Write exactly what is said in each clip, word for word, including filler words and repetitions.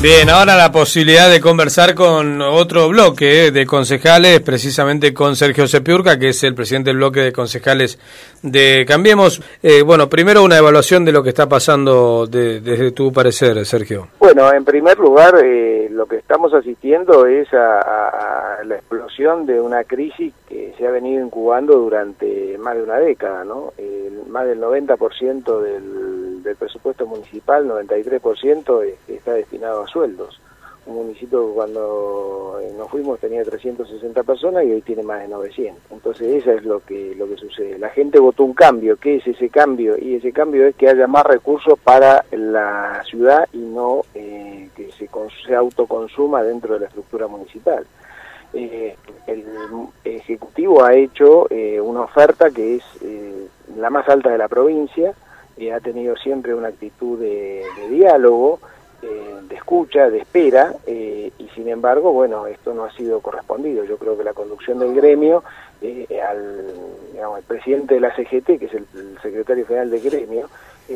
Bien, ahora la posibilidad de conversar con otro bloque de concejales, precisamente con Sergio Sepiurca, que es el presidente del bloque de concejales de Cambiemos. Eh, bueno, primero una evaluación de lo que está pasando de, desde tu parecer, Sergio. Bueno, en primer lugar, eh, lo que estamos asistiendo es a, a la explosión de una crisis que se ha venido incubando durante más de una década, ¿no? El, más del noventa por ciento del, del presupuesto municipal, noventa y tres por ciento, está destinado a sueldos. Un municipio que cuando nos fuimos tenía trescientas sesenta personas y hoy tiene más de novecientas. Entonces eso es lo que lo que sucede. La gente votó un cambio. ¿Qué es ese cambio? Y ese cambio es que haya más recursos para la ciudad y no eh, que se, se autoconsuma dentro de la estructura municipal. Eh, el Ejecutivo ha hecho eh, una oferta que es eh, la más alta de la provincia, eh, ha tenido siempre una actitud de, de diálogo, Eh, de escucha, de espera, eh, y sin embargo, bueno, esto no ha sido correspondido. Yo creo que la conducción del gremio, eh, al digamos, el presidente de la C G T, que es el, el secretario general del gremio,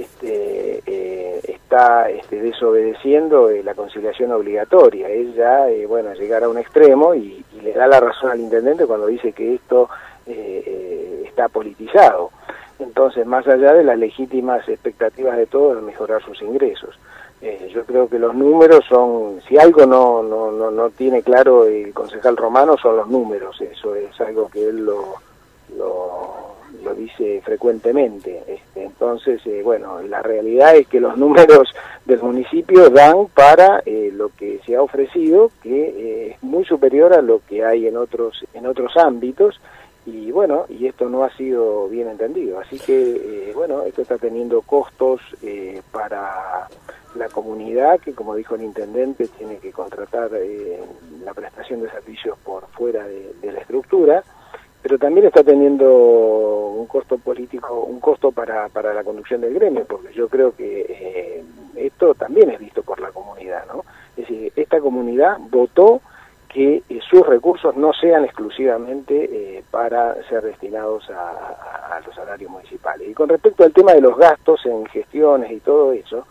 este, eh, está este, desobedeciendo eh, la conciliación obligatoria. Es ya, eh, bueno, llegar a un extremo y, y le da la razón al intendente cuando dice que esto eh, eh, está politizado. Entonces, más allá de las legítimas expectativas de todos de mejorar sus ingresos. Eh, yo creo que los números son, si algo no, no, no, no tiene claro el concejal Romano, son los números. Eso es algo que él lo, lo, lo dice frecuentemente. Este, entonces, eh, bueno, la realidad es que los números del municipio dan para eh, lo que se ha ofrecido, que eh, es muy superior a lo que hay en otros, en otros ámbitos. Y bueno, y esto no ha sido bien entendido. Así que, eh, bueno, esto está teniendo costos eh, para la comunidad, que como dijo el intendente, tiene que contratar eh, la prestación de servicios por fuera de, de la estructura, pero también está teniendo un costo político, un costo para, para la conducción del gremio, porque yo creo que eh, esto también es visto por la comunidad, ¿no? Es decir, esta comunidad votó que eh, sus recursos no sean exclusivamente eh, para ser destinados a, a, a los salarios municipales. Y con respecto al tema de los gastos en gestiones y todo eso,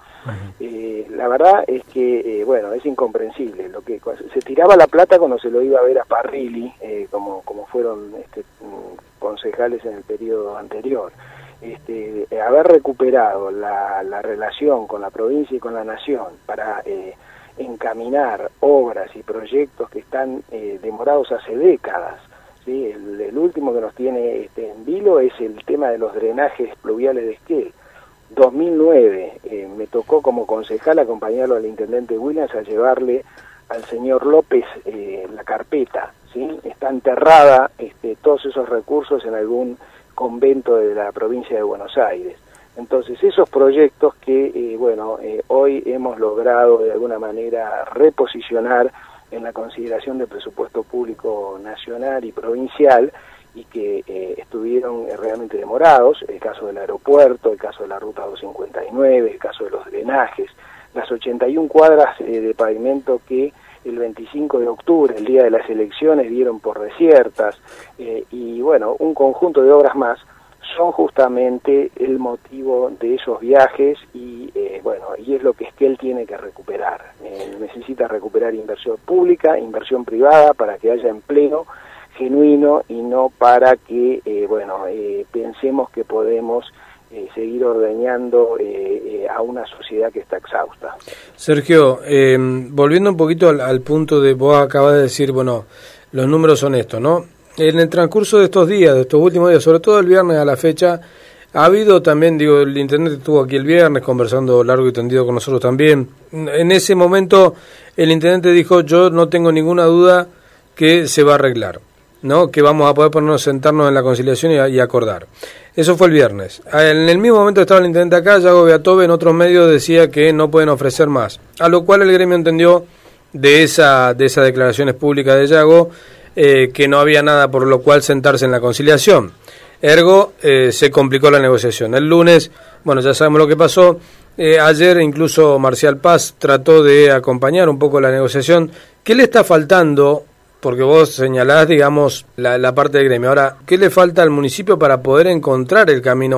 eh, la verdad es que, eh, bueno, es incomprensible. Lo que se tiraba la plata cuando se lo iba a ver a Parrilli, eh, como, como fueron este, concejales en el periodo anterior. Este, eh, haber recuperado la, la relación con la provincia y con la nación para eh, encaminar obras y proyectos que están eh, demorados hace décadas, ¿sí? El, el último que nos tiene este, en vilo es el tema de los drenajes pluviales de Esquel. dos mil nueve, eh, me tocó como concejal acompañarlo al intendente Williams a llevarle al señor López eh, la carpeta, ¿sí? Está enterrada este, todos esos recursos en algún convento de la provincia de Buenos Aires. Entonces, esos proyectos que, eh, bueno, eh, hoy hemos logrado de alguna manera reposicionar en la consideración del presupuesto público nacional y provincial, y que eh, estuvieron realmente demorados, el caso del aeropuerto, el caso de la ruta doscientos cincuenta y nueve, el caso de los drenajes, las ochenta y una cuadras eh, de pavimento que el veinticinco de octubre, el día de las elecciones, dieron por desiertas, eh, y bueno, un conjunto de obras más, son justamente el motivo de esos viajes y eh, bueno, y es lo que Esquel tiene que recuperar. Eh, necesita recuperar inversión pública, inversión privada para que haya empleo genuino y no para que, eh, bueno, eh, pensemos que podemos eh, seguir ordeñando eh, eh, a una sociedad que está exhausta. Sergio, eh, volviendo un poquito al, al punto de, vos acabas de decir, bueno, los números son estos, ¿no? En el transcurso de estos días, de estos últimos días, sobre todo el viernes a la fecha, ha habido también, digo, el intendente estuvo aquí el viernes conversando largo y tendido con nosotros también. En ese momento el intendente dijo, yo no tengo ninguna duda que se va a arreglar, ¿no? Que vamos a poder ponernos, sentarnos en la conciliación y, y acordar. Eso fue el viernes. En el mismo momento estaba el intendente acá, Yago Beatove en otros medios decía que no pueden ofrecer más, a lo cual el gremio entendió de esa de esas declaraciones públicas de Yago eh, que no había nada por lo cual sentarse en la conciliación. Ergo, eh, se complicó la negociación. El lunes, bueno, ya sabemos lo que pasó. Eh, ayer incluso Marcial Paz trató de acompañar un poco la negociación. ¿Qué le está faltando? Porque vos señalás, digamos, la, la parte del gremio. Ahora, ¿qué le falta al municipio para poder encontrar el camino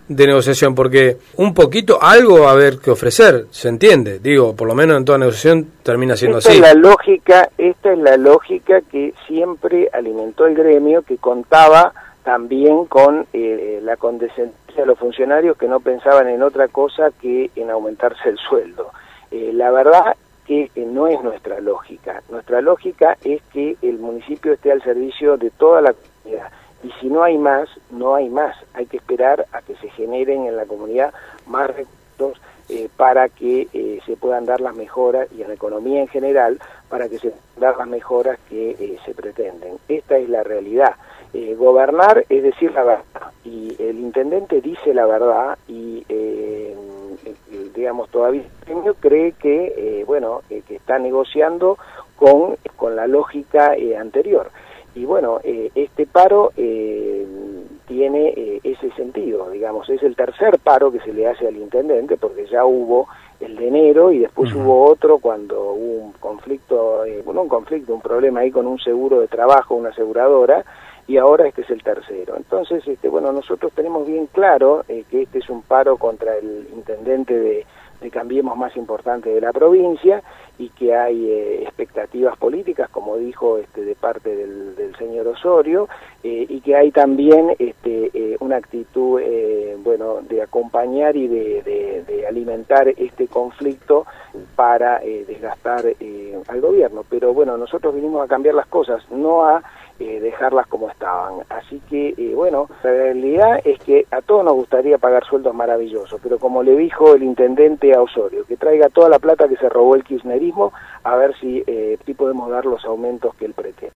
de negociación, porque un poquito, algo va a haber que ofrecer, se entiende, digo, por lo menos en toda negociación termina siendo esta así. Es la lógica, esta es la lógica que siempre alimentó el gremio, que contaba también con eh, la condescendencia de los funcionarios que no pensaban en otra cosa que en aumentarse el sueldo. Eh, la verdad que eh, no es nuestra lógica. Nuestra lógica es que el municipio esté al servicio de toda la comunidad. Y si no hay más, no hay más. Hay que esperar a que se generen en la comunidad más recursos eh, para que eh, se puedan dar las mejoras, y en la economía en general, para que se puedan dar las mejoras que eh, se pretenden. Esta es la realidad. Eh, gobernar es decir la verdad, y el intendente dice la verdad, y eh, digamos todavía el gremio cree que eh, bueno eh, que está negociando con con la lógica eh, anterior. Y bueno, eh, este paro eh, tiene eh, ese sentido, digamos, es el tercer paro que se le hace al intendente, porque ya hubo el de enero y después uh-huh. hubo otro cuando hubo un conflicto, eh, bueno, un conflicto, un problema ahí con un seguro de trabajo, una aseguradora, y ahora este es el tercero. Entonces, este, bueno, nosotros tenemos bien claro eh, que este es un paro contra el intendente de, de Cambiemos más importante de la provincia, y que hay eh, expectativas políticas, como dijo este, de parte del, del señor Osorio, eh, y que hay también este, eh, una actitud eh, bueno, de acompañar y de, de, de alimentar este conflicto para eh, desgastar eh, al gobierno. Pero bueno, nosotros vinimos a cambiar las cosas, no a eh, dejarlas como estaban. Así que, eh, bueno, la realidad es que a todos nos gustaría pagar sueldos maravillosos, pero como le dijo el intendente a Osorio, que traiga toda la plata que se robó el kirchnerismo, a ver si eh, sí podemos dar los aumentos que él pretende.